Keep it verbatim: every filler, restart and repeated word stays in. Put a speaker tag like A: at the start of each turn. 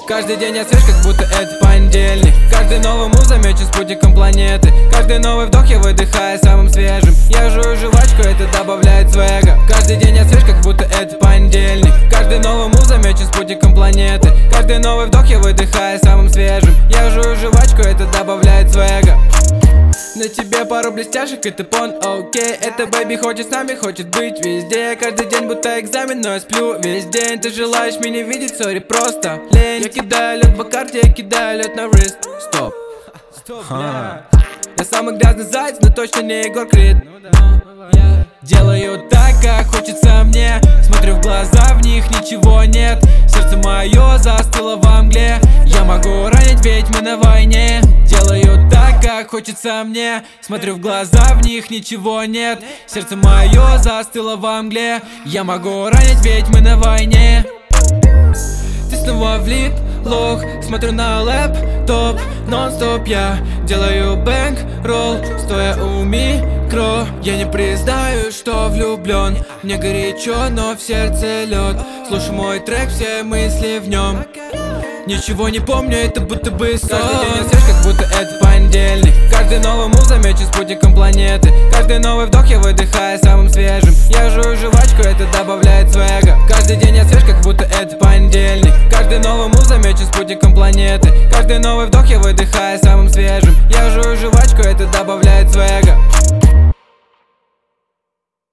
A: Каждый день я свеж, как будто это понедельник. Каждый новый мув замечен спутником планеты. Каждый новый вдох я выдыхаю самым свежим. Я жую жвачку, это добавляет свега. Каждый день я свеж, как будто это понедельник. Каждый новый мув замечен спутником планеты. Каждый новый вдох я выдыхаю самым свежим. Я жую жвачку, это добавляет свега. На тебе пару блестяшек и ты пон, окей. Это бэйби хочет с нами, хочет быть везде. Каждый день будто экзамен, но я сплю весь день. Ты желаешь меня видеть, сори, просто лень. Я кидаю лед в карте, я кидаю лед на wrist. Стоп, стоп, бля. Я самый грязный заяц, но точно не Егор Крид. Делаю так, как хочется мне. Смотрю в глаза, в них ничего нет. Сердце мое застыло во мгле. Я могу ранить, ведь мы на войне. Делаю так, как хочется мне. Смотрю в глаза, в них ничего нет. Сердце мое застыло во мгле. Я могу ранить, ведь мы на войне. Ты снова влип, лох. Смотрю на лэптоп, нон-стоп. Я делаю бэнк-ролл, стоя у микро. Я не признаю, что влюблен. Мне горячо, но в сердце лед. Слушай мой трек, все мысли в нем. Ничего не помню, это будто бы сон. Каждый день я свеж, как будто это понедельник. Каждый новый мув замечен спутником планеты. Каждый новый вдох я выдыхаю самым свежим. Я жую жвачку, это добавляет свега. Каждый день я свеж, как будто это понедельник. Каждый новый мув замечен спутником планеты. Каждый новый вдох я выдыхаю самым